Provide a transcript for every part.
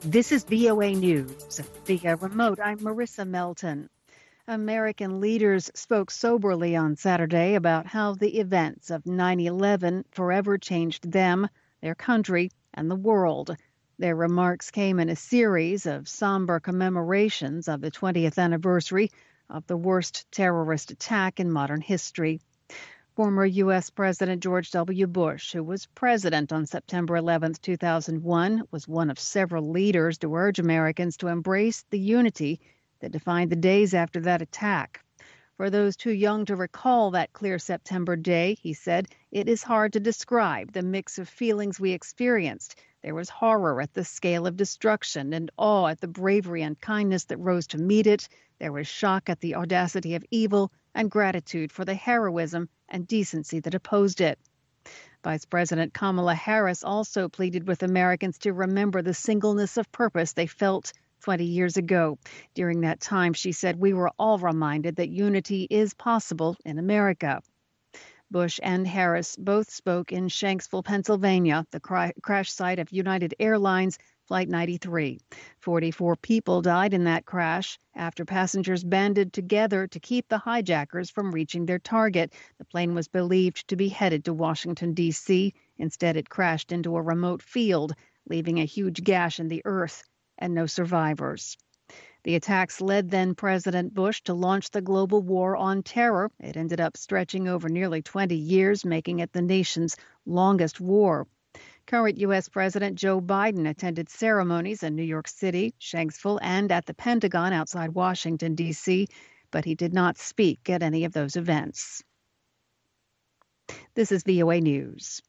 This is VOA News. Via remote, I'm Marissa Melton. American leaders spoke soberly on Saturday about how the events of 9/11 forever changed them, their country, and the world. Their remarks came in a series of somber commemorations of the 20th anniversary of the worst terrorist attack in modern history. Former U.S. President George W. Bush, who was president on September 11, 2001, was one of several leaders to urge Americans to embrace the unity that defined the days after that attack. For those too young to recall that clear September day, he said, it is hard to describe the mix of feelings we experienced. There was horror at the scale of destruction and awe at the bravery and kindness that rose to meet it. There was shock at the audacity of evil and gratitude for the heroism and decency that opposed it. Vice President Kamala Harris also pleaded with Americans to remember the singleness of purpose they felt 20 years ago. During that time, she said, we were all reminded that unity is possible in America. Bush and Harris both spoke in Shanksville, Pennsylvania, the crash site of United Airlines Flight 93. 44 people died in that crash after passengers banded together to keep the hijackers from reaching their target. The plane was believed to be headed to Washington, D.C. Instead, it crashed into a remote field, leaving a huge gash in the earth and no survivors. The attacks led then-President Bush to launch the global war on terror. It ended up stretching over nearly 20 years, making it the nation's longest war. Current U.S. President Joe Biden attended ceremonies in New York City, Shanksville, and at the Pentagon outside Washington, D.C., but he did not speak at any of those events. This is VOA News.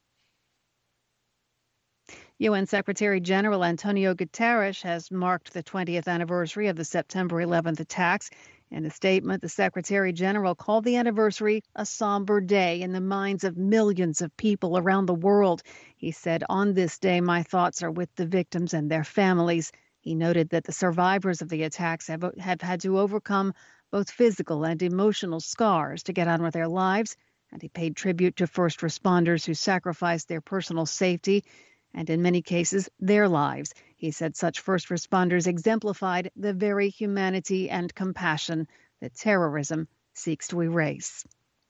UN Secretary General Antonio Guterres has marked the 20th anniversary of the September 11th attacks. In a statement, the Secretary General called the anniversary a somber day in the minds of millions of people around the world. He said, on this day, my thoughts are with the victims and their families. He noted that the survivors of the attacks have had to overcome both physical and emotional scars to get on with their lives, and he paid tribute to first responders who sacrificed their personal safety and in many cases, their lives. He said such first responders exemplified the very humanity and compassion that terrorism seeks to erase.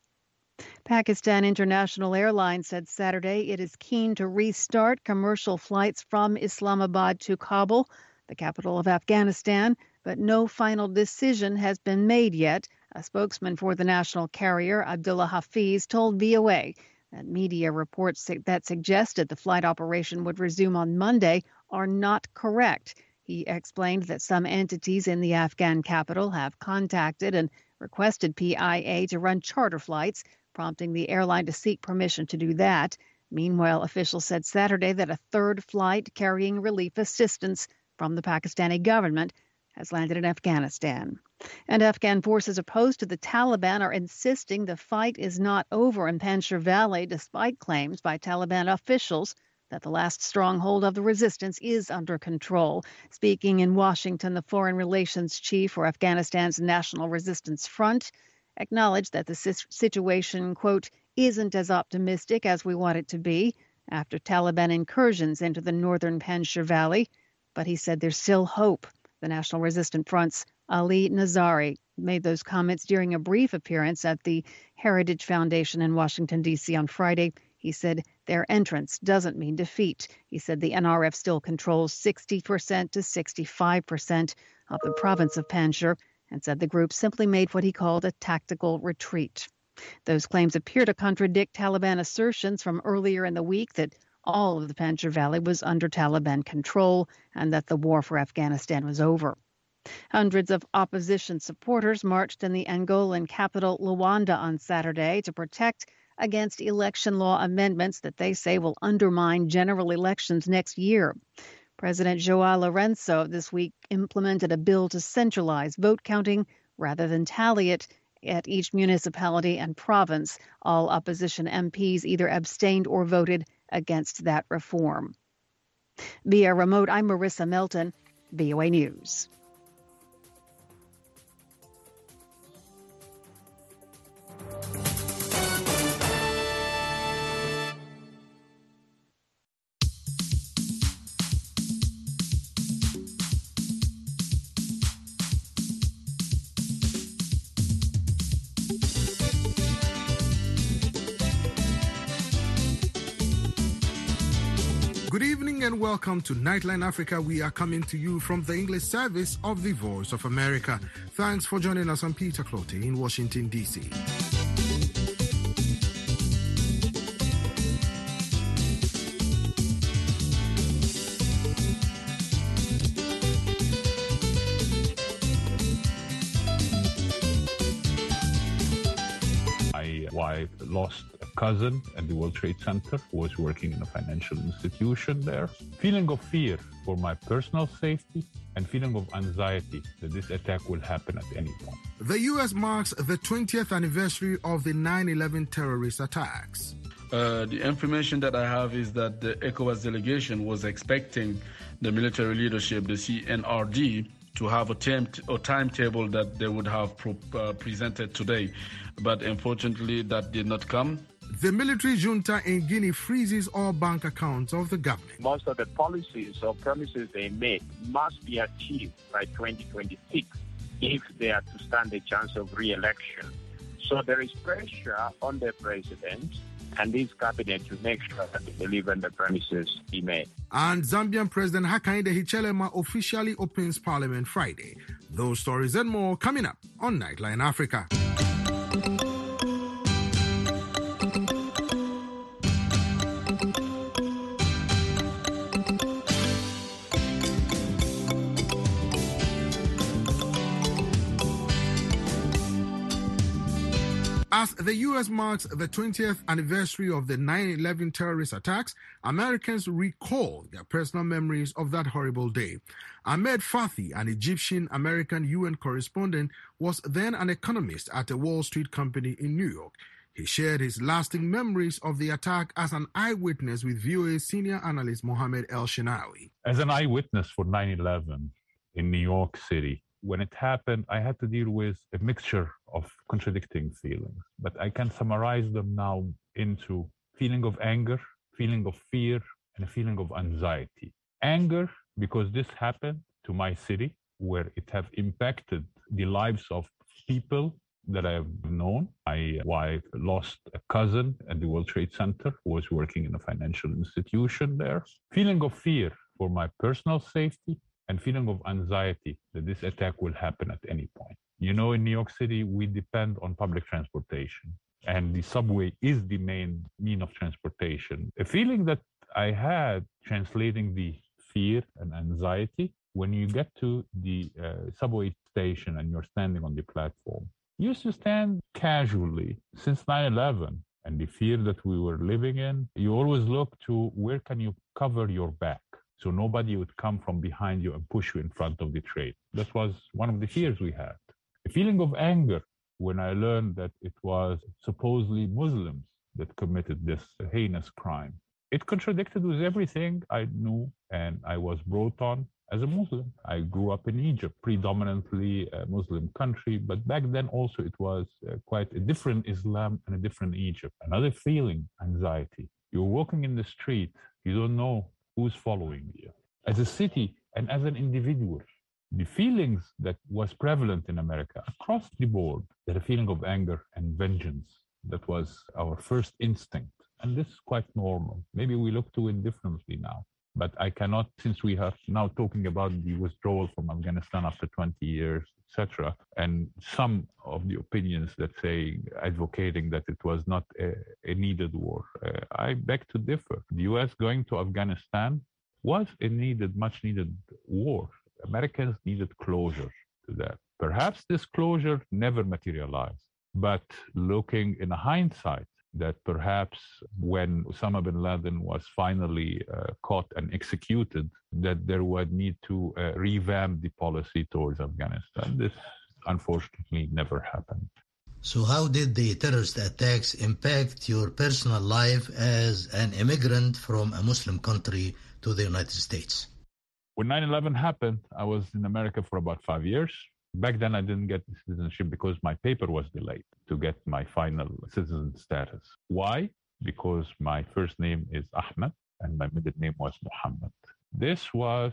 Pakistan International Airlines said Saturday it is keen to restart commercial flights from Islamabad to Kabul, the capital of Afghanistan, but no final decision has been made yet. A spokesman for the national carrier, Abdullah Hafiz, told VOA that media reports that suggested the flight operation would resume on Monday are not correct. He explained that some entities in the Afghan capital have contacted and requested PIA to run charter flights, prompting the airline to seek permission to do that. Meanwhile, officials said Saturday that a third flight carrying relief assistance from the Pakistani government has landed in Afghanistan. And Afghan forces opposed to the Taliban are insisting the fight is not over in Panjshir Valley, despite claims by Taliban officials that the last stronghold of the resistance is under control. Speaking in Washington, the foreign relations chief for Afghanistan's National Resistance Front acknowledged that the situation, quote, isn't as optimistic as we want it to be after Taliban incursions into the northern Panjshir Valley. But he said there's still hope. The National Resistance Front's Ali Nazari made those comments during a brief appearance at the Heritage Foundation in Washington, D.C. on Friday. He said their entrance doesn't mean defeat. He said the NRF still controls 60% to 65% of the province of Panjshir and said the group simply made what he called a tactical retreat. Those claims appear to contradict Taliban assertions from earlier in the week that all of the Panjshir Valley was under Taliban control and that the war for Afghanistan was over. Hundreds of opposition supporters marched in the Angolan capital Luanda on Saturday to protect against election law amendments that they say will undermine general elections next year. President João Lourenço this week implemented a bill to centralize vote counting rather than tally it at each municipality and province. All opposition MPs either abstained or voted against that reform. Via remote, I'm Marissa Melton, VOA News. Good evening and welcome to Nightline Africa. We are coming to you from the English service of the Voice of America. Thanks for joining us. I'm Peter Clote in Washington, D.C. My wife lost a cousin at the World Trade Center who was working in a financial institution there. Feeling of fear for my personal safety and feeling of anxiety that this attack will happen at any point. The U.S. marks the 20th anniversary of the 9/11 terrorist attacks. The information that I have is that the ECOWAS delegation was expecting the military leadership, the CNRD, to have a timetable that they would have presented today. But unfortunately, that did not come. The military junta in Guinea freezes all bank accounts of the government. Most of the policies or promises they made must be achieved by 2026 if they are to stand a chance of re-election. So there is pressure on the president and his cabinet to make sure that they deliver the promises he made. And Zambian President Hakainde Hichilema officially opens Parliament Friday. Those stories and more coming up on Nightline Africa. As the U.S. marks the 20th anniversary of the 9/11 terrorist attacks, Americans recall their personal memories of that horrible day. Ahmed Fathi, an Egyptian-American UN correspondent, was then an economist at a Wall Street company in New York. He shared his lasting memories of the attack as an eyewitness with VOA senior analyst Mohammed El-Shinawi. As an eyewitness for 9/11 in New York City, when it happened, I had to deal with a mixture of contradicting feelings, but I can summarize them now into feeling of anger, feeling of fear, and a feeling of anxiety. Anger, because this happened to my city, where it have impacted the lives of people that I have known. My wife lost a cousin at the World Trade Center who was working in a financial institution there. Feeling of fear for my personal safety and feeling of anxiety that this attack will happen at any point. You know, in New York City, we depend on public transportation, and the subway is the main mean of transportation. A feeling that I had translating the fear and anxiety when you get to the subway station and you're standing on the platform. You used to stand casually since 9/11 and the fear that we were living in. You always look to where can you cover your back, so nobody would come from behind you and push you in front of the train. That was one of the fears we had. A feeling of anger when I learned that it was supposedly Muslims that committed this heinous crime. It contradicted with everything I knew, and I was brought on as a Muslim. I grew up in Egypt, predominantly a Muslim country, but back then also it was quite a different Islam and a different Egypt. Another feeling, anxiety. You're walking in the street, you don't know who's following you. As a city and as an individual, the feelings that was prevalent in America across the board, that a feeling of anger and vengeance, that was our first instinct. And this is quite normal. Maybe we look to it differently now. But I cannot, since we are now talking about the withdrawal from Afghanistan after 20 years, etc., and some of the opinions that say, advocating that it was not a needed war, I beg to differ. The U.S. going to Afghanistan was a much needed war. Americans needed closure to that. Perhaps this closure never materialized, but looking in hindsight, that perhaps when Osama bin Laden was finally caught and executed, that there would need to revamp the policy towards Afghanistan. This unfortunately never happened. So how did the terrorist attacks impact your personal life as an immigrant from a Muslim country to the United States? When 9/11 happened, I was in America for about 5 years. Back then, I didn't get citizenship because my paper was delayed to get my final citizen status. Why? Because my first name is Ahmed and my middle name was Muhammad. This was,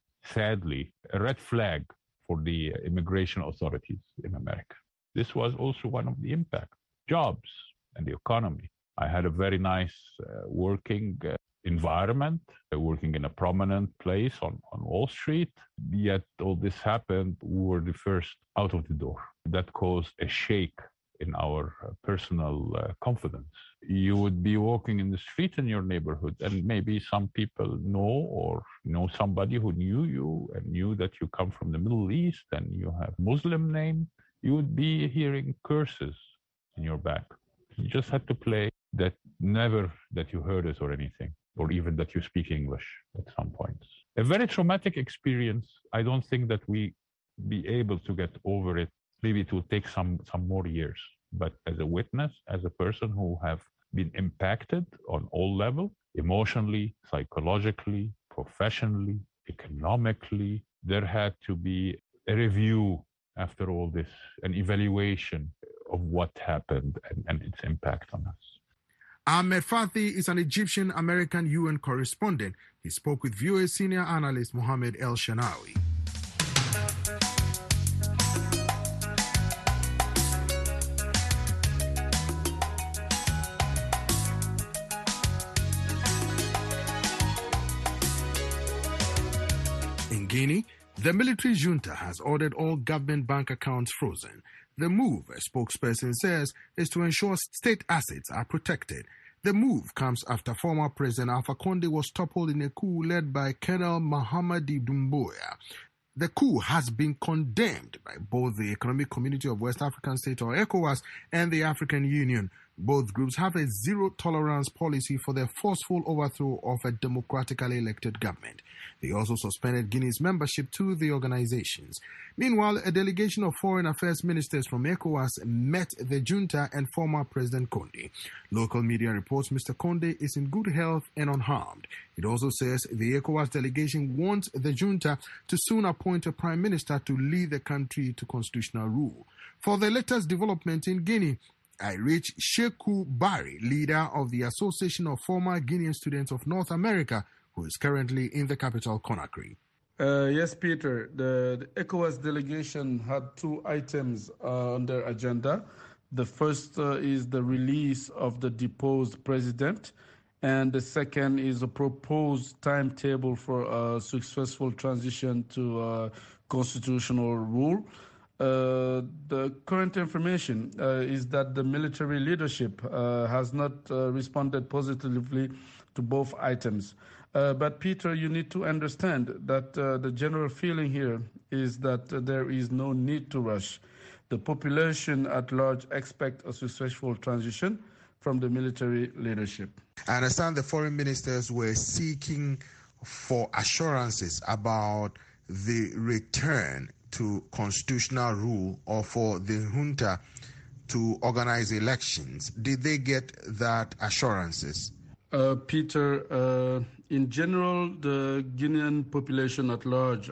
sadly, a red flag for the immigration authorities in America. This was also one of the impacts. Jobs and the economy. I had a very nice working environment, working in a prominent place on Wall Street. Yet all this happened, we were the first out of the door. That caused a shake in our personal confidence. You would be walking in the street in your neighborhood, and maybe some people know somebody who knew you and knew that you come from the Middle East and you have Muslim name. You would be hearing curses in your back. You just had to play that never that you heard it or anything, or even that you speak English at some points. A very traumatic experience. I don't think that we be able to get over it. Maybe it will take some more years. But as a witness, as a person who have been impacted on all levels, emotionally, psychologically, professionally, economically, there had to be a review after all this, an evaluation of what happened and its impact on us. Ahmed Fathi is an Egyptian-American UN correspondent. He spoke with VOA senior analyst Mohamed El Shanawi. In Guinea, the military junta has ordered all government bank accounts frozen. The move, a spokesperson says, is to ensure state assets are protected. The move comes after former President Alpha Conde was toppled in a coup led by Colonel Mahamadou Doumbouya. The coup has been condemned by both the Economic Community of West African States, or ECOWAS, and the African Union. Both groups have a zero-tolerance policy for the forceful overthrow of a democratically elected government. They also suspended Guinea's membership to the organizations. Meanwhile, a delegation of foreign affairs ministers from ECOWAS met the junta and former President Conde. Local media reports Mr. Conde is in good health and unharmed. It also says the ECOWAS delegation wants the junta to soon appoint a prime minister to lead the country to constitutional rule. For the latest development in Guinea, I reached Sheku Bari, leader of the Association of Former Guinean Students of North America, who is currently in the capital, Conakry. Yes, Peter. The ECOWAS delegation had two items on their agenda. The first is the release of the deposed president, and the second is a proposed timetable for a successful transition to constitutional rule. The current information is that the military leadership has not responded positively to both items. But Peter, you need to understand that the general feeling here is that there is no need to rush. The population at large expect a successful transition from the military leadership. I understand the foreign ministers were seeking for assurances about the return to constitutional rule, or for the junta to organize elections. Did they get that assurances? Peter, in general, the Guinean population at large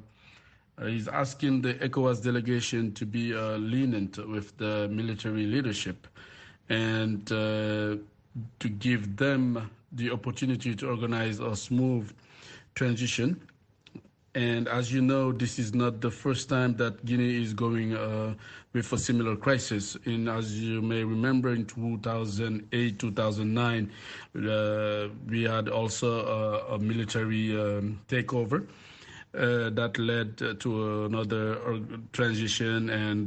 is asking the ECOWAS delegation to be lenient with the military leadership and to give them the opportunity to organize a smooth transition. And as you know, this is not the first time that Guinea is going with a similar crisis. As you may remember, in 2008, 2009, we had also a military takeover that led to another transition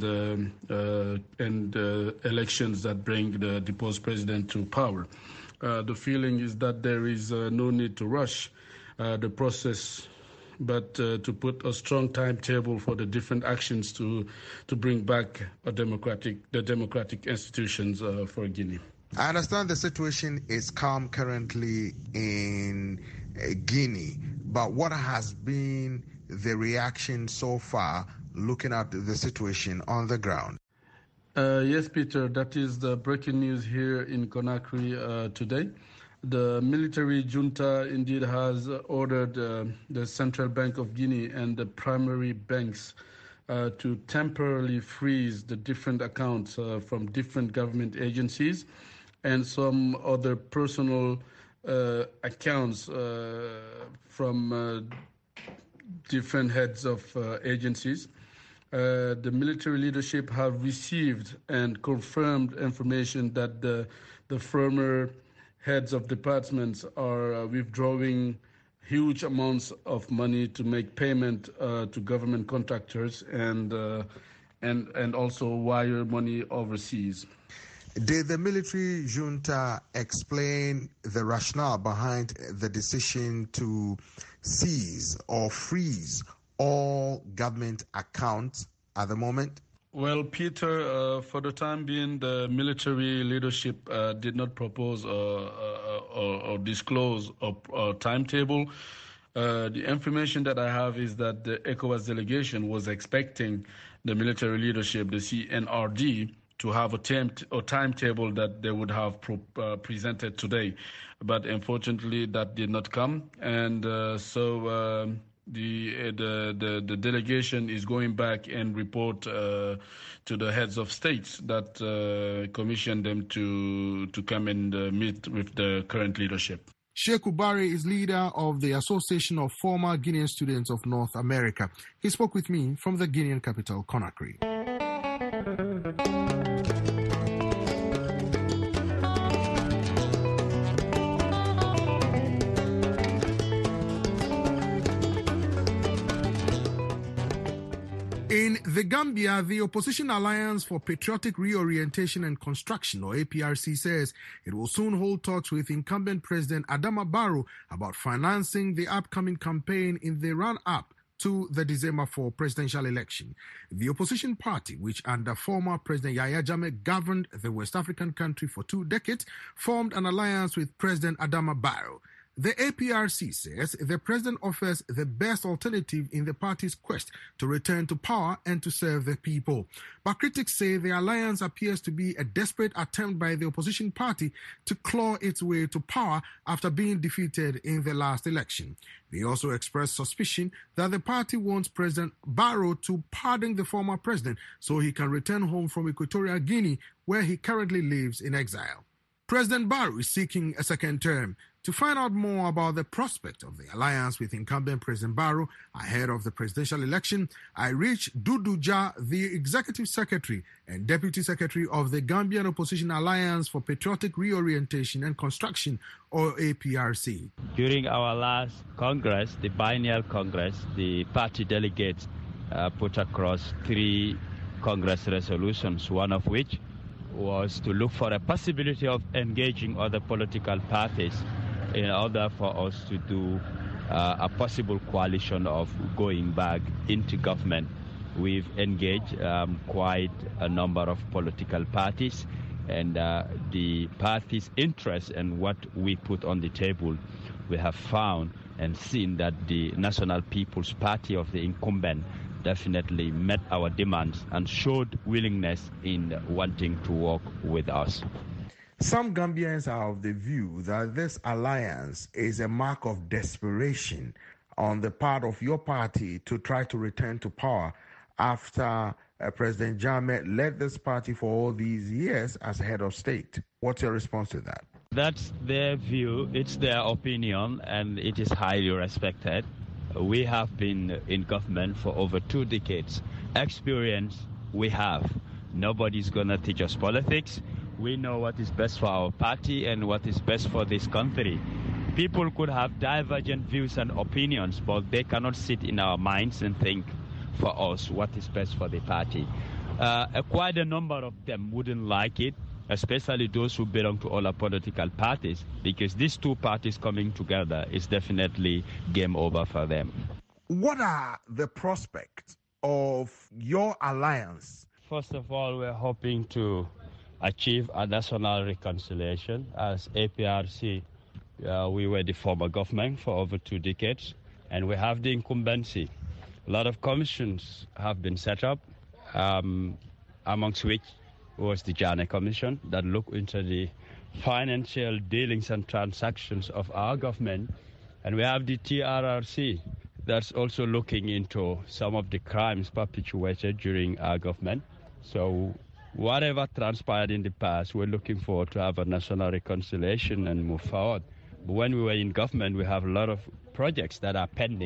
and elections that bring the deposed president to power. The feeling is that there is no need to rush the process, but to put a strong timetable for the different actions to bring back the democratic institutions for Guinea. I understand the situation is calm currently in Guinea, but what has been the reaction so far looking at the situation on the ground? Yes, Peter, that is the breaking news here in Conakry today. The military junta indeed has ordered the Central Bank of Guinea and the primary banks to temporarily freeze the different accounts from different government agencies and some other personal accounts from different heads of agencies. The military leadership have received and confirmed information that the the former heads of departments are withdrawing huge amounts of money to make payment to government contractors and also wire money overseas. Did the military junta explain the rationale behind the decision to seize or freeze all government accounts at the moment? Well, Peter, for the time being, the military leadership did not propose or disclose a timetable. The information that I have is that the ECOWAS delegation was expecting the military leadership, the CNRD, to have a timetable that they would have presented today. But unfortunately, that did not come. And so the delegation is going back and report to the heads of states that commissioned them to come and meet with the current leadership. Sheku Barry is leader of the Association of Former Guinean Students of North America. He spoke with me from the Guinean capital, Conakry. In the Gambia, the Opposition Alliance for Patriotic Reorientation and Construction, or APRC, says it will soon hold talks with incumbent President Adama Barrow about financing the upcoming campaign in the run-up to the December 4 presidential election. The opposition party, which under former President Yahya Jammeh governed the West African country for 2 decades, formed an alliance with President Adama Barrow. The APRC says the president offers the best alternative in the party's quest to return to power and to serve the people. But critics say the alliance appears to be a desperate attempt by the opposition party to claw its way to power after being defeated in the last election. They also expressed suspicion that the party wants President Barrow to pardon the former president so he can return home from Equatorial Guinea, where he currently lives in exile. President Barrow is seeking a second term. To find out more about the prospect of the alliance with incumbent President Barrow ahead of the presidential election, I reached Dudu Jah, the Executive Secretary and Deputy Secretary of the Gambian Opposition Alliance for Patriotic Reorientation and Construction, or APRC. During our last Congress, the biennial Congress, the party delegates put across 3 Congress resolutions, one of which was to look for a possibility of engaging other political parties in order for us to do a possible coalition of going back into government. We've engaged quite a number of political parties, and the parties' interest in what we put on the table, we have found and seen that the National People's Party of the incumbent definitely met our demands and showed willingness in wanting to work with us. Some Gambians are of the view that this alliance is a mark of desperation on the part of your party to try to return to power after President Jammeh led this party for all these years as head of state. What's your response to that? That's their view, it's their opinion, and it is highly respected. We have been in government for over 2 decades. Experience we have. Nobody's going to teach us politics. We know what is best for our party and what is best for this country. People could have divergent views and opinions, but they cannot sit in our minds and think for us what is best for the party. Quite a number of them wouldn't like it, especially those who belong to all our political parties, because these 2 parties coming together is definitely game over for them. What are the prospects of your alliance? First of all, we're hoping to achieve a national reconciliation. As APRC, we were the former government for over 2 decades, and we have the incumbency. A lot of commissions have been set up, amongst which was the Jammeh Commission that looked into the financial dealings and transactions of our government. And we have the TRRC that's also looking into some of the crimes perpetuated during our government. So whatever transpired in the past, we're looking forward to have a national reconciliation and move forward. But when we were in government, we have a lot of projects that are pending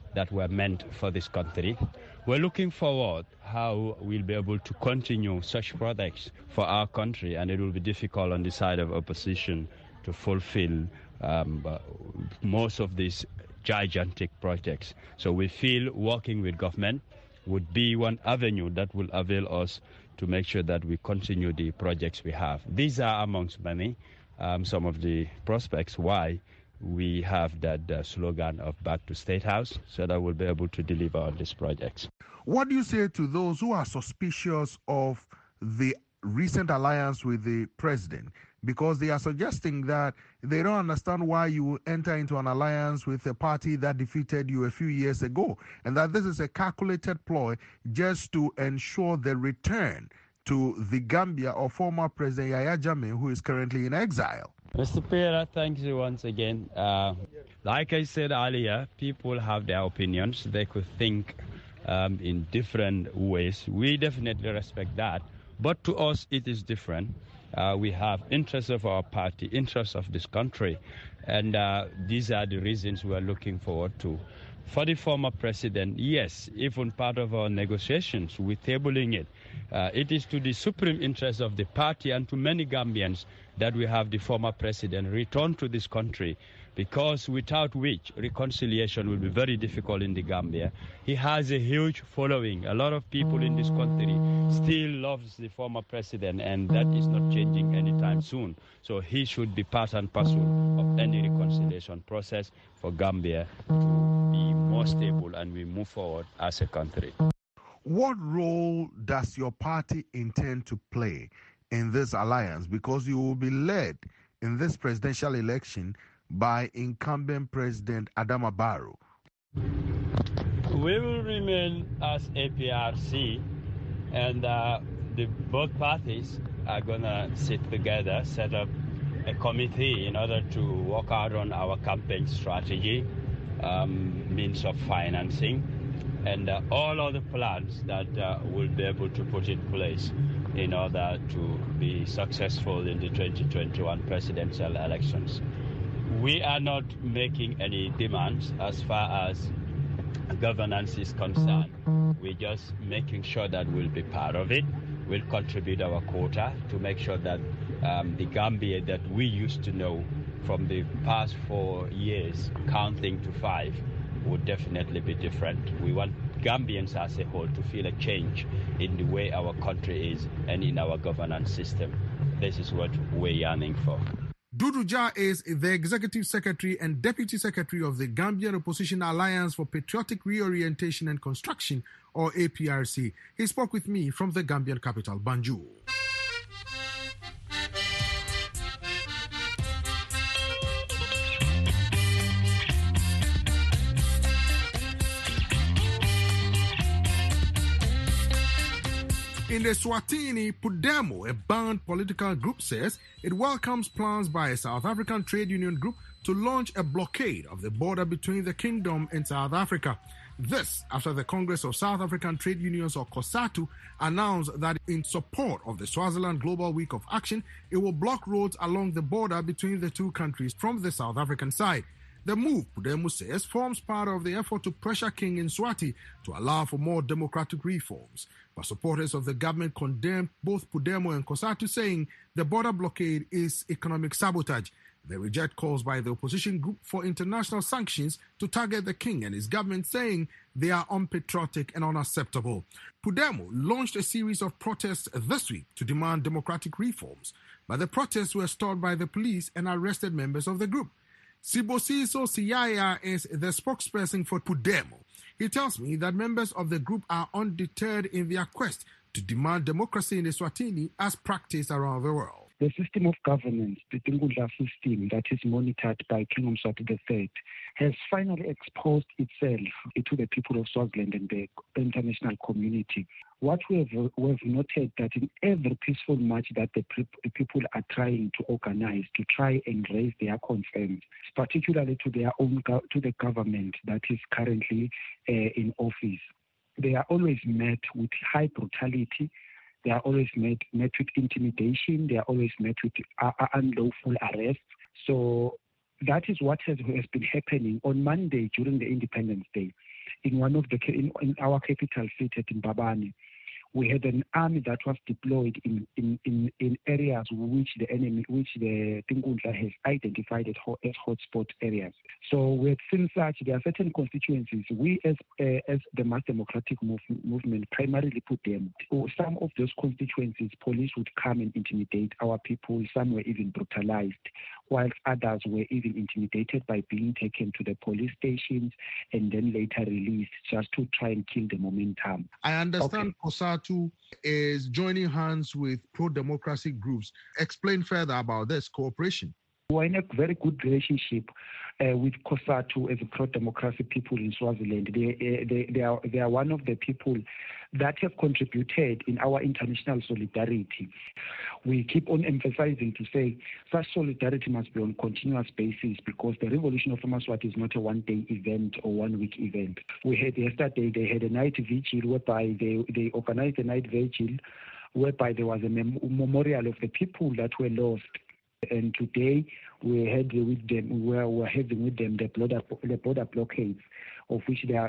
that were meant for this country. We're looking forward how we'll be able to continue such projects for our country, and it will be difficult on the side of opposition to fulfill most of these gigantic projects. So we feel working with government would be one avenue that will avail us to make sure that we continue the projects we have. These are amongst many, some of the prospects why we have that slogan of Back to State House, so that we'll be able to deliver on these projects. What do you say to those who are suspicious of the recent alliance with the president? Because they are suggesting that they don't understand why you enter into an alliance with a party that defeated you a few years ago, and that this is a calculated ploy just to ensure the return to the Gambia of former President Yahya Jammeh, who is currently in exile. Mr. Pereira, thank you once again. Like I said earlier, people have their opinions. They could think in different ways. We definitely respect that. But to us, it is different. We have interests of our party, interests of this country. And these are the reasons we are looking forward to. For the former president, yes, even part of our negotiations, we're tabling it. It is to the supreme interest of the party and to many Gambians that we have the former president return to this country, because without which reconciliation will be very difficult in the Gambia. He has a huge following. A lot of people in this country still loves the former president, and that is not changing anytime soon. So he should be part and parcel of any reconciliation process for Gambia to be more stable and we move forward as a country. What role does your party intend to play in this alliance? Because you will be led in this presidential election by incumbent President Adama Barrow. We will remain as APRC, and both parties are going to sit together, set up a committee in order to work out on our campaign strategy, means of financing, and all other plans that we'll be able to put in place in order to be successful in the 2021 presidential elections. We are not making any demands as far as governance is concerned. We're just making sure that we'll be part of it. We'll contribute our quota to make sure that the Gambia that we used to know from the past 4 years, counting to 5, would definitely be different. We want Gambians as a whole to feel a change in the way our country is and in our governance system. This is what we're yearning for. Dudu Jah is the Executive Secretary and Deputy Secretary of the Gambian Opposition Alliance for Patriotic Reorientation and Construction, or APRC. He spoke with me from the Gambian capital, Banjul. In the Swatini, Pudemo, a banned political group, says it welcomes plans by a South African trade union group to launch a blockade of the border between the kingdom and South Africa. This after the Congress of South African Trade Unions, or COSATU, announced that in support of the Swaziland Global Week of Action, it will block roads along the border between the two countries from the South African side. The move, Pudemo says, forms part of the effort to pressure King Mswati to allow for more democratic reforms. But supporters of the government condemned both Pudemo and COSATU, saying the border blockade is economic sabotage. They reject calls by the opposition group for international sanctions to target the king and his government, saying they are unpatriotic and unacceptable. Pudemo launched a series of protests this week to demand democratic reforms, but the protests were stalled by the police and arrested members of the group. Sibosiso Siyaya is the spokesperson for Pudemo. He tells me that members of the group are undeterred in their quest to demand democracy in Eswatini as practiced around the world. The system of governance, the Tingudla system that is monitored by King Mswati III, has finally exposed itself to the people of Swaziland and the international community. What we have noted that in every peaceful march that the people are trying to organize to try and raise their concerns, particularly to their own to the government that is currently in office, they are always met with high brutality. They are always met with intimidation. They are always met with unlawful arrests. So that is what has been happening. On Monday, during the Independence Day, in our capital city at Mbabane. We had an army that was deployed in areas which the Tinkundla has identified as hotspot areas. So we have seen such. There are certain constituencies. We, as the Mass Democratic Movement, primarily put them. Some of those constituencies, police would come and intimidate our people. Some were even brutalized, whilst others were even intimidated by being taken to the police stations and then later released just to try and kill the momentum. I understand COSATU is joining hands with pro-democracy groups. Explain further about this cooperation. We're in a very good relationship with COSATU as a pro-democracy people in Swaziland. They are one of the people that have contributed in our international solidarity. We keep on emphasizing to say such solidarity must be on a continuous basis, because the revolution of Maswati is not a one-day event or one-week event. We had yesterday, they had a night vigil whereby they organized a night vigil whereby there was a memorial of the people that were lost. And today we're having with them the border blockades, of which they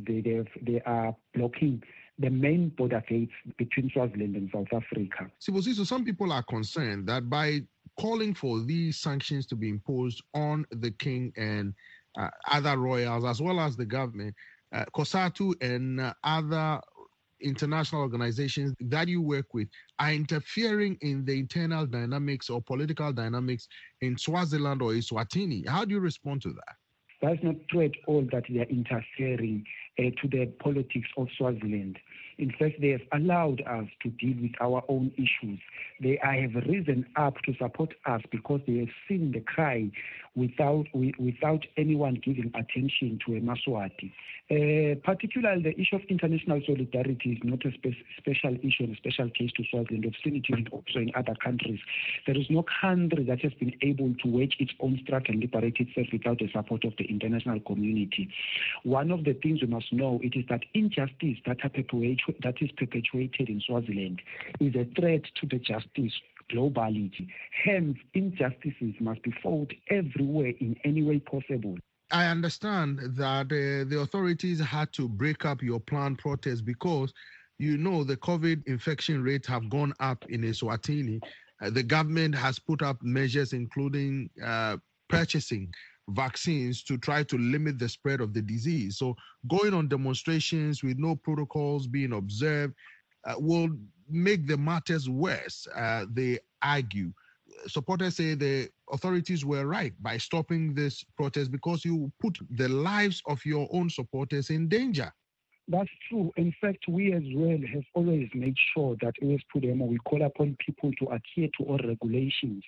are blocking the main border gates between Swaziland and South Africa. So some people are concerned that by calling for these sanctions to be imposed on the king and other royals, as well as the government, COSATU and other international organizations that you work with are interfering in the internal dynamics or political dynamics in Swaziland or Eswatini. How do you respond to that? That's not true at all that they are interfering to the politics of Swaziland. In fact, they have allowed us to deal with our own issues. They have risen up to support us because they have seen the cry without anyone giving attention to a Maswati. Particularly the issue of international solidarity is not a special issue and a special case to Swaziland. We've seen it also in other countries. There is no country that has been able to wage its own struggle and liberate itself without the support of the international community. One of the things we must know it is that injustice that is perpetuated in Swaziland is a threat to the justice globally. Hence, injustices must be fought everywhere in any way possible. I understand that the authorities had to break up your planned protest because, the COVID infection rates have gone up in Eswatini. The government has put up measures including purchasing vaccines to try to limit the spread of the disease. So going on demonstrations with no protocols being observed will make the matters worse, they argue. Supporters say the authorities were right by stopping this protest because you put the lives of your own supporters in danger. That's true. In fact, we as well have always made sure that we call upon people to adhere to all regulations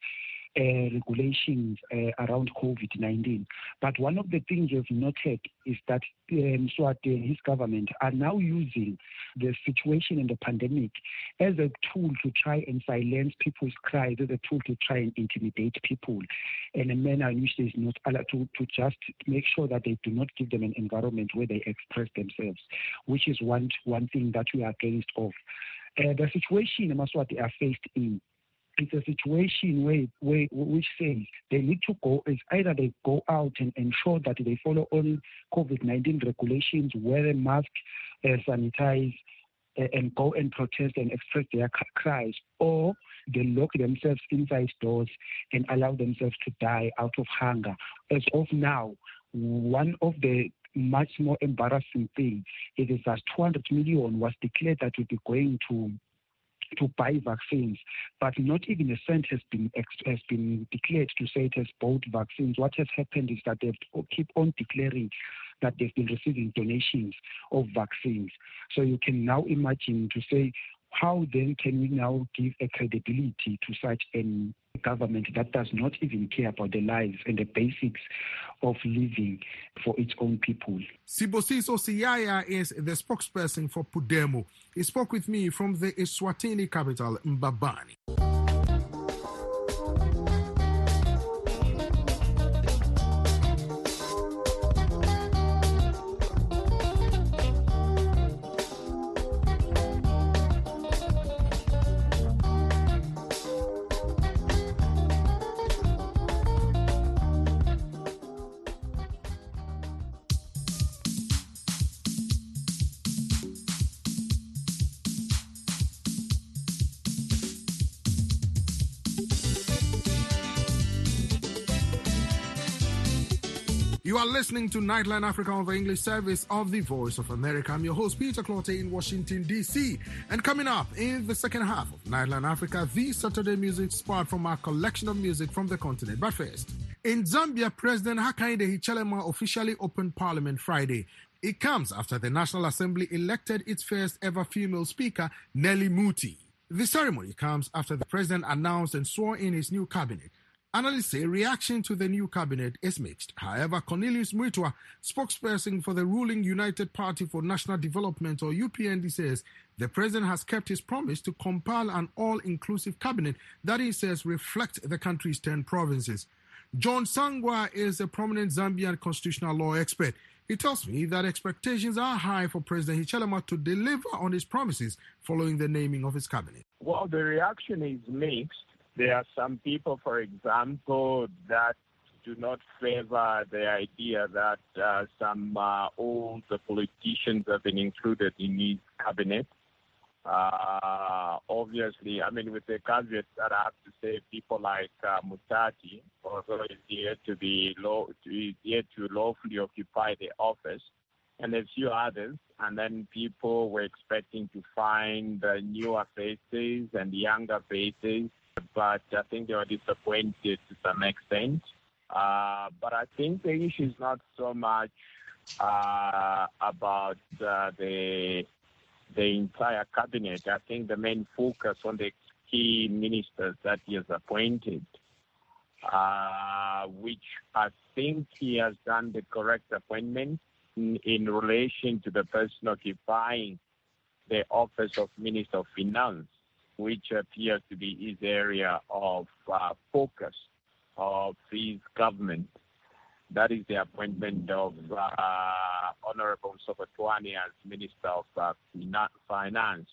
around COVID-19. But one of the things we've noted is that Mswati and his government are now using the situation in the pandemic as a tool to try and silence people's cries, as a tool to try and intimidate people in a manner in which is not allowed to just make sure that they do not give them an environment where they express themselves, which is one thing that we are against of. The situation Maswati are faced in, it's a situation which says they need to go, is either they go out and ensure that they follow all COVID-19 regulations, wear a mask, sanitize, and go and protest and express their cries, or they lock themselves inside doors and allow themselves to die out of hunger. As of now, one of the much more embarrassing thing is that 200 million was declared that would be going to buy vaccines, but not even a cent has been declared to say it has bought vaccines. What has happened is that they keep on declaring that they've been receiving donations of vaccines. So you can now imagine to say, how then can we now give a credibility to such a government that does not even care about the lives and the basics of living for its own people? Sibusiso Siyaya is the spokesperson for Pudemo. He spoke with me from the Eswatini capital, Mbabane. You are listening to Nightline Africa on the English service of the Voice of America. I'm your host, Peter Clottey in Washington, D.C. And coming up in the second half of Nightline Africa, the Saturday music spot from our collection of music from the continent. But first, in Zambia, President Hakainde Hichilema officially opened Parliament Friday. It comes after the National Assembly elected its first ever female speaker, Nelly Muti. The ceremony comes after the president announced and swore in his new cabinet. Analysts say reaction to the new cabinet is mixed. However, Cornelius Muitwa, spokesperson for the ruling United Party for National Development, or UPND, says the president has kept his promise to compile an all-inclusive cabinet that he says reflects the country's 10 provinces. John Sangwa is a prominent Zambian constitutional law expert. He tells me that expectations are high for President Hichilema to deliver on his promises following the naming of his cabinet. Well, the reaction is mixed. There are some people, for example, that do not favor the idea that some old politicians have been included in his cabinet. Obviously, with the caveat that I have to say, people like Mutati, although is yet to lawfully occupy the office, and a few others, and then people were expecting to find newer faces and younger faces. But I think they were disappointed to some extent. But I think the issue is not so much about the entire cabinet. I think the main focus on the key ministers that he has appointed, which I think he has done the correct appointment in relation to the person occupying the office of Minister of Finance, which appears to be his area of focus of his government. That is the appointment of Honorable Sokotwani as Minister of Finance.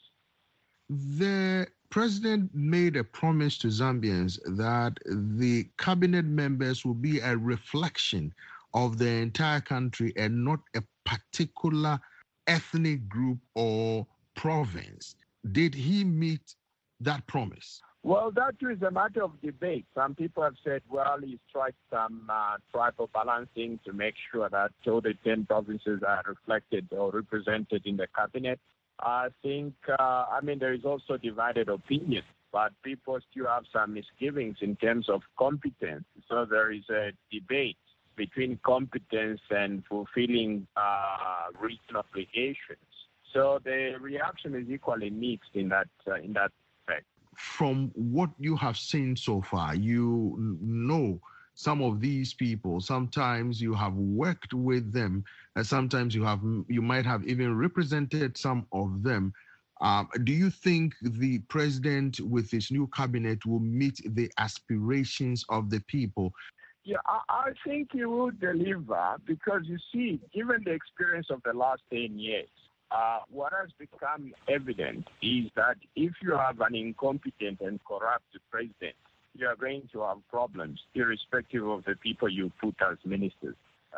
The president made a promise to Zambians that the cabinet members will be a reflection of the entire country and not a particular ethnic group or province. Did he meet that promise? Well, that is a matter of debate. Some people have said, well, he's tried some tribal balancing to make sure that all the 10 provinces are reflected or represented in the cabinet. I think, there is also divided opinion, but people still have some misgivings in terms of competence. So there is a debate between competence and fulfilling written obligations. So the reaction is equally mixed in that respect. From what you have seen so far, you know some of these people. Sometimes you have worked with them, and sometimes you might have even represented some of them. Do you think the president with his new cabinet will meet the aspirations of the people? Yeah, I think he will deliver because, you see, given the experience of the last 10 years, what has become evident is that if you have an incompetent and corrupt president, you are going to have problems, irrespective of the people you put as ministers.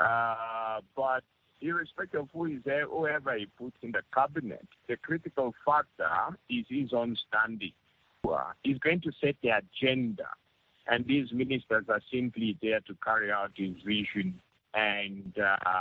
But irrespective of whoever he puts in the cabinet, the critical factor is his own standing. He's going to set the agenda, and these ministers are simply there to carry out his vision and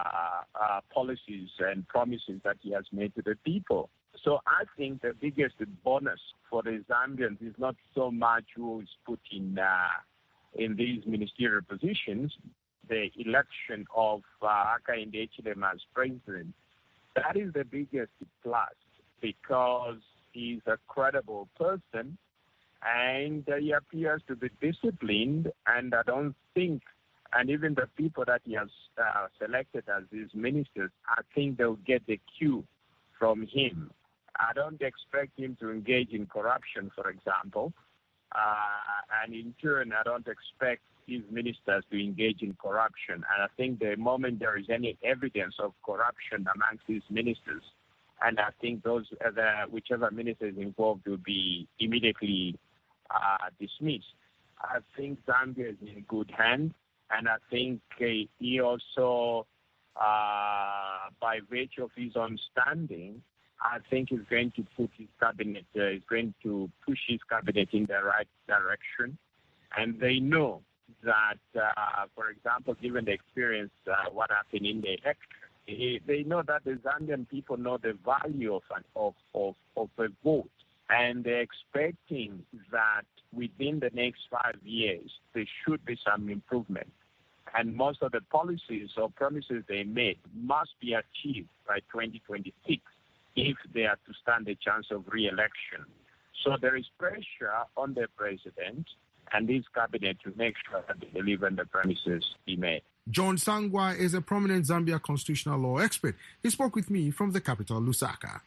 policies and promises that he has made to the people. So I think the biggest bonus for the Zambians is not so much who is put in these ministerial positions, the election of Hakainde Hichilema as president. That is the biggest plus because he's a credible person and he appears to be disciplined, and I don't think, and even the people that he has selected as his ministers, I think they'll get the cue from him. I don't expect him to engage in corruption, for example, and in turn, I don't expect his ministers to engage in corruption. And I think the moment there is any evidence of corruption amongst his ministers, and I think whichever minister is involved will be immediately dismissed. I think Zambia is in good hands, and I think he also, by virtue of his own standing, I think he's going to put his cabinet, he's going to push his cabinet in the right direction. And they know that, for example, given the experience, what happened in the election, they know that the Zambian people know the value of a vote, and they're expecting that within the next 5 years, there should be some improvement. And most of the policies or promises they made must be achieved by 2026 if they are to stand a chance of re-election. So there is pressure on the president and his cabinet to make sure that they deliver on the promises he made. John Sangwa is a prominent Zambia constitutional law expert. He spoke with me from the capital, Lusaka.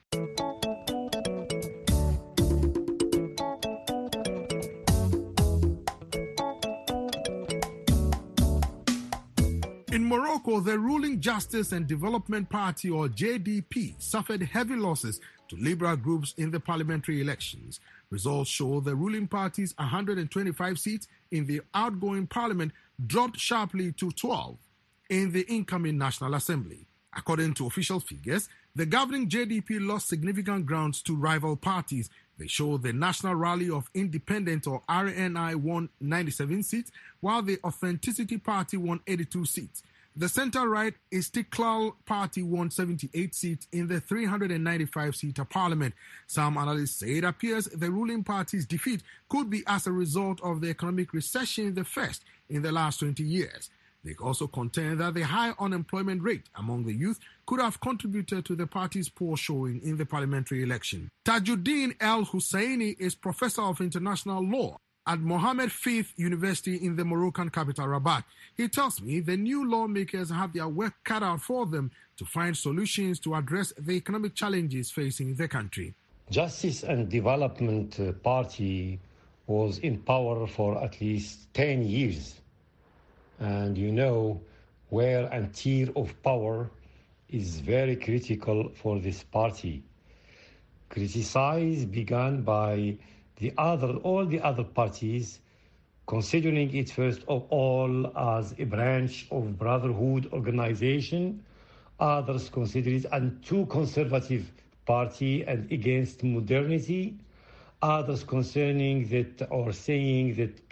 In Morocco, the ruling Justice and Development Party, or JDP, suffered heavy losses to liberal groups in the parliamentary elections. Results show the ruling party's 125 seats in the outgoing parliament dropped sharply to 12 in the incoming National Assembly. According to official figures, the governing JDP lost significant grounds to rival parties. They show the National Rally of Independent, or RNI, won 97 seats, while the Authenticity Party won 82 seats. The center-right Istiklal Party won 78 seats in the 395-seater parliament. Some analysts say it appears the ruling party's defeat could be as a result of the economic recession, the first in the last 20 years. They also contend that the high unemployment rate among the youth could have contributed to the party's poor showing in the parliamentary election. Tajuddin El Husseini is professor of international law at Mohammed V University in the Moroccan capital, Rabat. He tells me the new lawmakers have their work cut out for them to find solutions to address the economic challenges facing the country. Justice and Development Party was in power for at least 10 years. And you know, wear and tear of power is very critical for this party. Criticize began by all the other parties, considering it first of all as a branch of brotherhood organization. Others consider it a too conservative party and against modernity. Others concerning that or saying that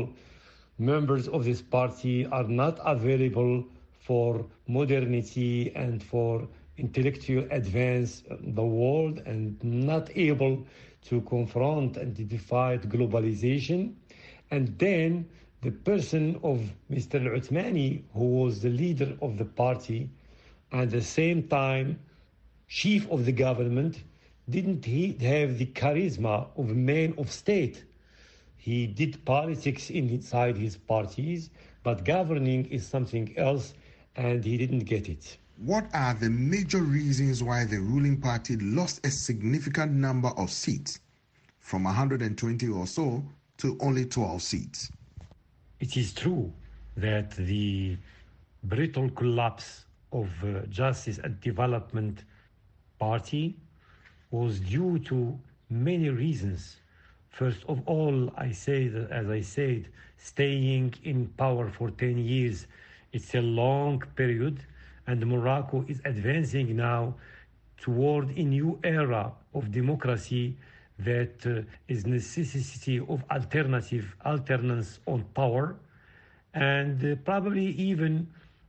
members of this party are not available for modernity and for intellectual advance in the world and not able to confront and defy globalization. And then the person of Mr. Al-Uthmani, who was the leader of the party and at the same time chief of the government, didn't he have the charisma of a man of state. He did politics inside his parties, but governing is something else, and he didn't get it. What are the major reasons why the ruling party lost a significant number of seats, from 120 or so to only 12 seats? It is true that the brutal collapse of Justice and Development Party was due to many reasons. First of all, as I said, staying in power for 10 years, it's a long period, and Morocco is advancing now toward a new era of democracy that is necessity of alternance on power, and probably even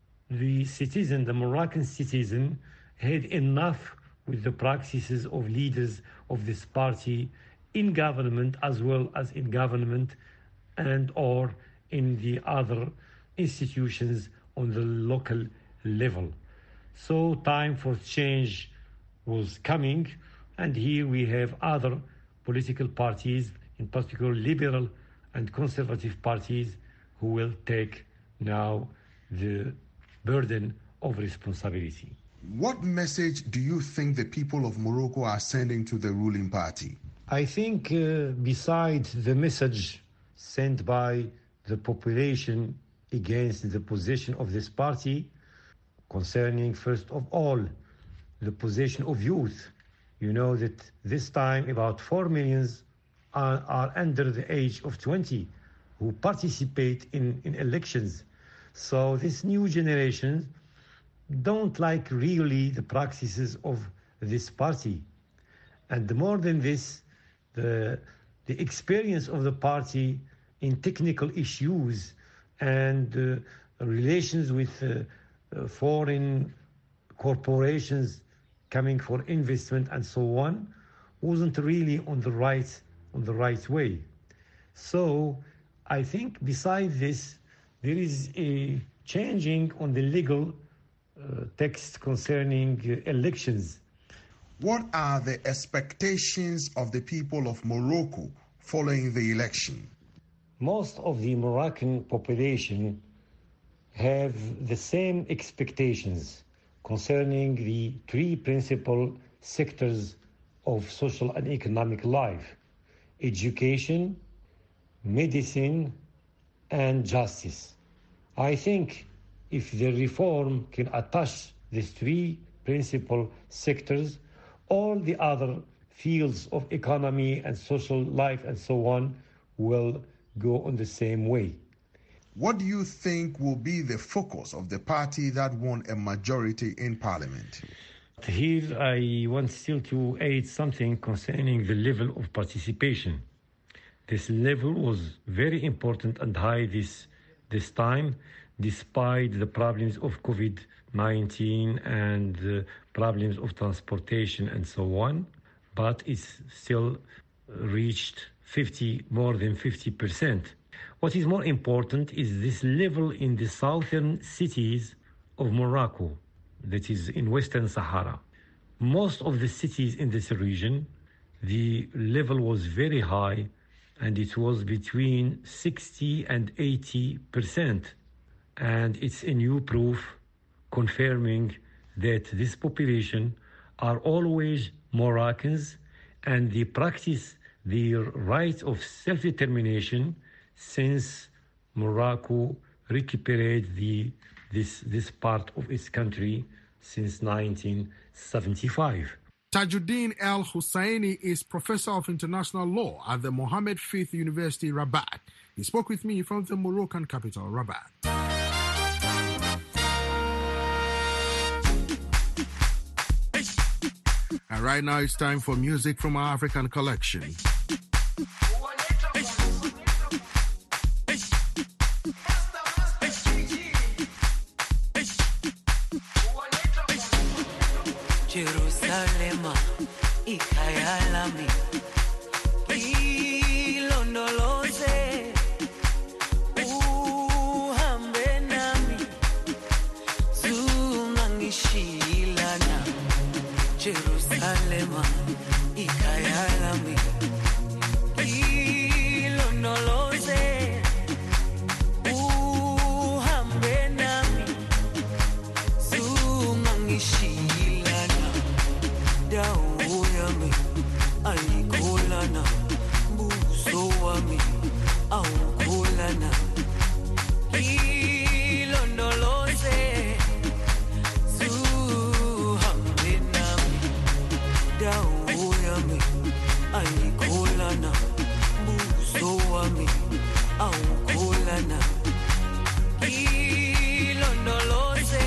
the Moroccan citizen had enough with the practices of leaders of this party in government as well as in government and or in the other institutions on the local level. So time for change was coming, and here we have other political parties, in particular liberal and conservative parties, who will take now the burden of responsibility. What message do you think the people of Morocco are sending to the ruling party? I think besides the message sent by the population against the position of this party, concerning first of all the position of youth, you know that this time about 4 million are under the age of 20 who participate in elections. So this new generation don't like really the practices of this party. And more than this, the experience of the party in technical issues and relations with foreign corporations coming for investment and so on wasn't really on the right way. So I think besides this, there is a changing on the legal text concerning elections. What are the expectations of the people of Morocco following the election? Most of the Moroccan population have the same expectations concerning the three principal sectors of social and economic life: education, medicine, and justice. I think if the reform can attach these three principal sectors, all the other fields of economy and social life and so on will go on the same way. What do you think will be the focus of the party that won a majority in parliament? Here I want still to add something concerning the level of participation. This level was very important and high this time, despite the problems of COVID-19 and problems of transportation and so on, but it's still reached more than 50%. What is more important is this level in the southern cities of Morocco, that is in Western Sahara. Most of the cities in this region, the level was very high, and it was between 60 and 80%. And it's a new proof confirming that this population are always Moroccans, and they practice their right of self-determination since Morocco recuperated this part of its country since 1975. Tajuddin El Husseini is professor of international law at the Mohammed V University, Rabat. He spoke with me from the Moroccan capital, Rabat. And right now it's time for music from our African collection. Jerusalema, ikayalami, ilondoloze, uhambe nami, zungangishilana. Jerusalema, ikayalami, ilondoloze, uhambe nami, zungangishilana. Dawo yami ayikholana, buso wami awukholana, ilondoloze, zuhambe nami. Dawo yami ayikholana, buso wami awukholana, ilondoloze.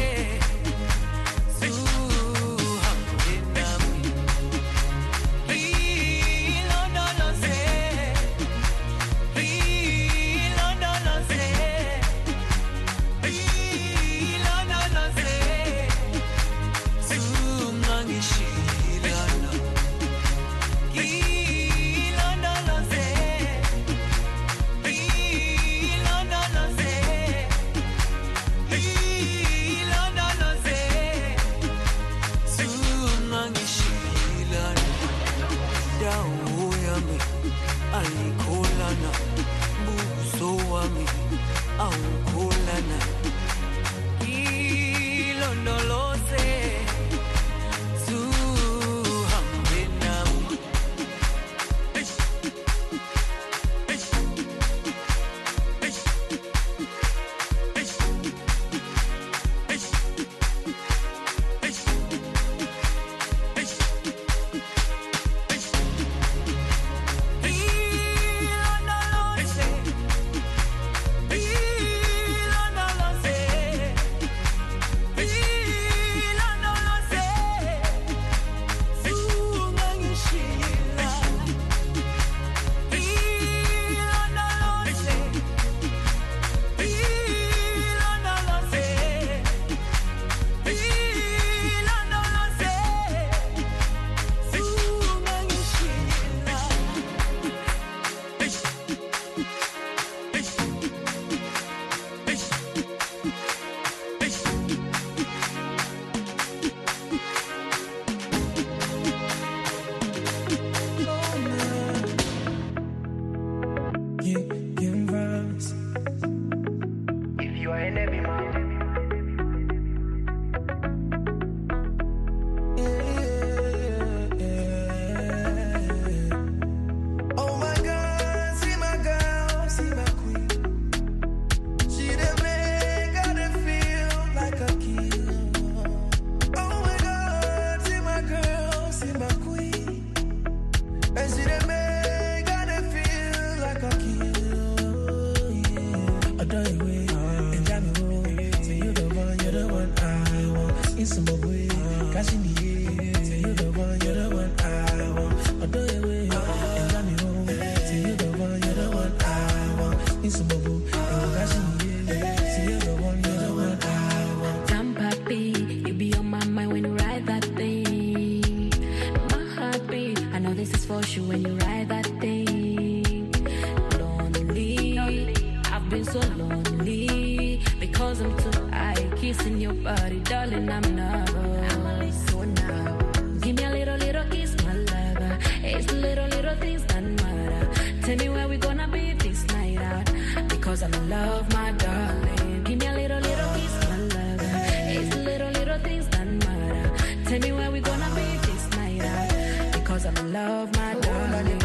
some boy, catching the air. Say you're the one I want. Although you way, and got me home. Say you're the one I want. Need some bubble, and catching the air. Say you're the one I want. Damn papi, you be on my mind when you ride that thing. My heartbeat, I know this is for sure when you ride that thing. Lonely, I've been so lonely because I'm too high, kissing your body, darling. I'm nervous. So now, give me a little kiss, my lover. It's the little things that matter. Tell me where we gonna be this night out, because I'm in love, my darling. Give me a little kiss, my lover. It's the little things that matter. Tell me where we gonna be this night out, because I'm in love, my darling.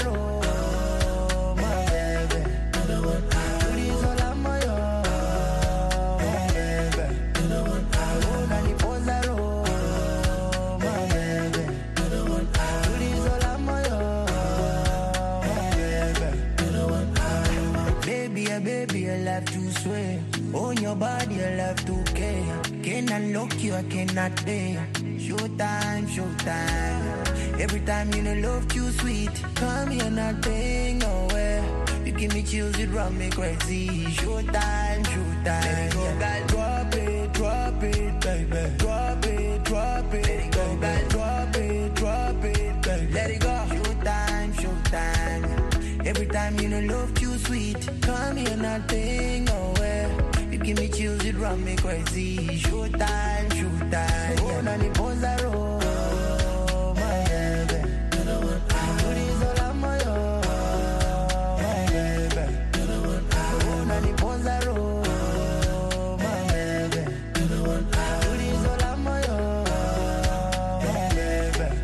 Baby, I love to swear. On your body, I love to care. Cannot look you, I cannot bear. Showtime. Every time you know love too sweet. Come here, not paying nowhere. You give me chills, it run me crazy. Showtime. Let it go, girl, drop it, baby. Drop it, let it go, girl, drop it, baby. Let it go. Showtime. Every time you know love too sweet. Come here, not paying nowhere. You give me chills, it run me crazy. Showtime. Oh, now the pose are roll, my baby. Do this all I'm my baby. Oh, now the pose are roll, my baby. Do this all I'm my baby.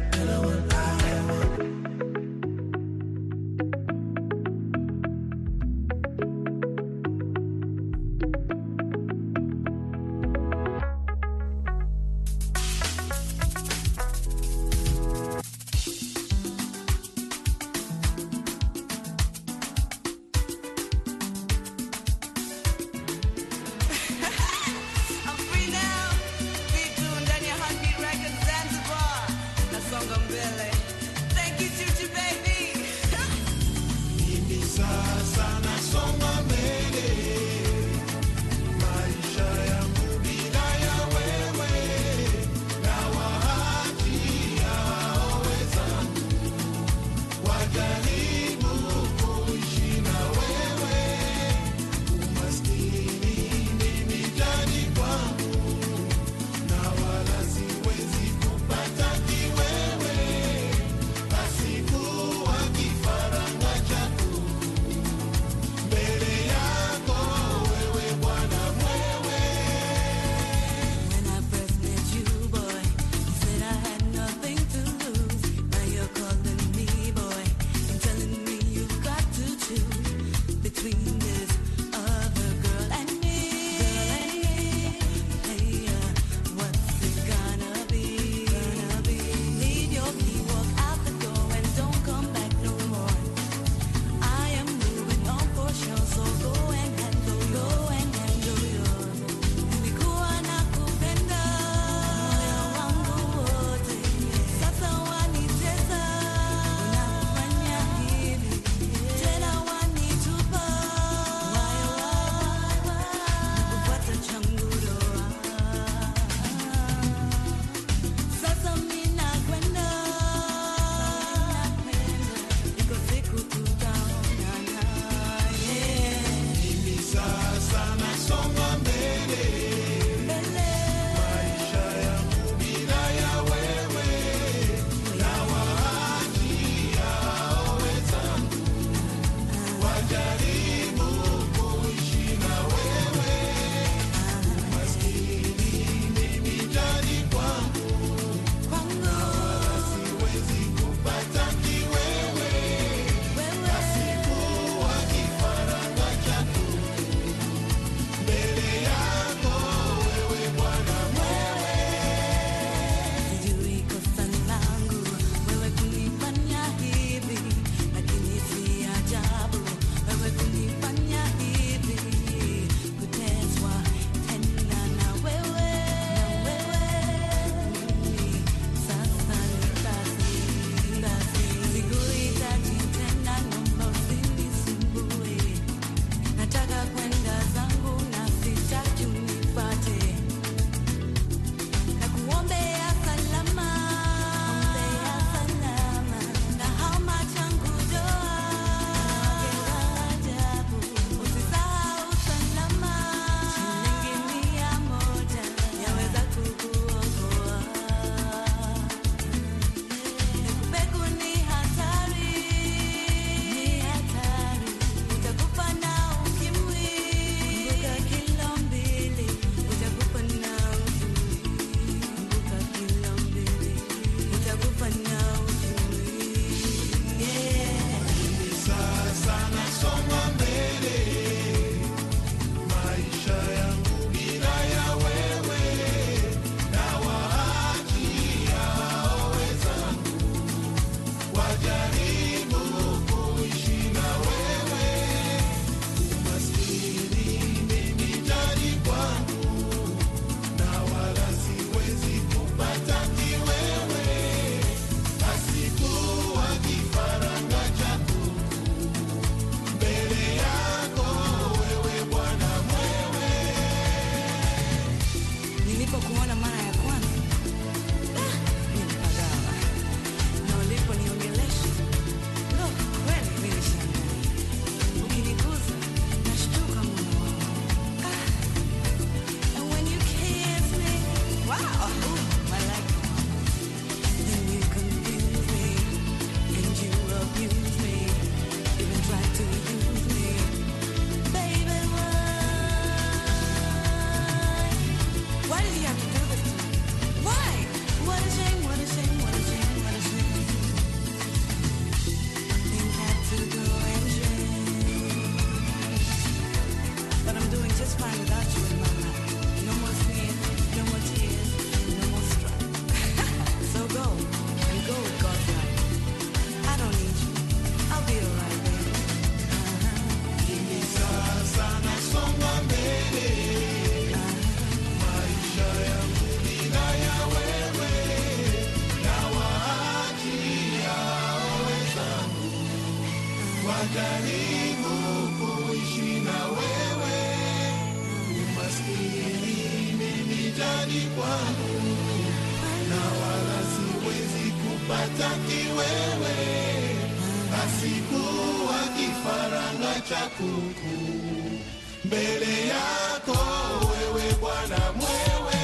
hawakutaki wewe, basi kuwa kifaranga cha kuku mbele yako wewe Bwana mwewe.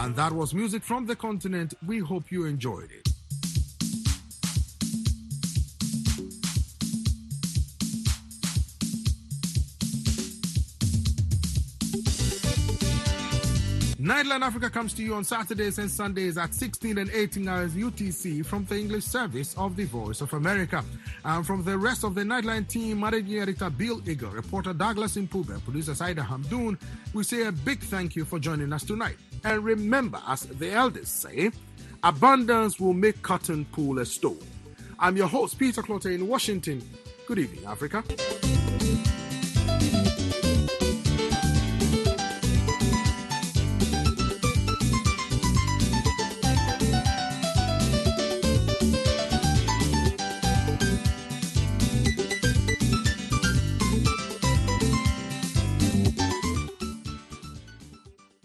And that was music from the continent. We hope you enjoyed it. Nightline Africa comes to you on Saturdays and Sundays at 16 and 18 hours UTC from the English service of the Voice of America. And from the rest of the Nightline team, managing editor Bill Eagle, reporter Douglas Impube, producer Saida Hamdoun, we say a big thank you for joining us tonight. And remember, as the elders say, abundance will make cotton pool a stone. I'm your host, Peter Clotter in Washington. Good evening, Africa.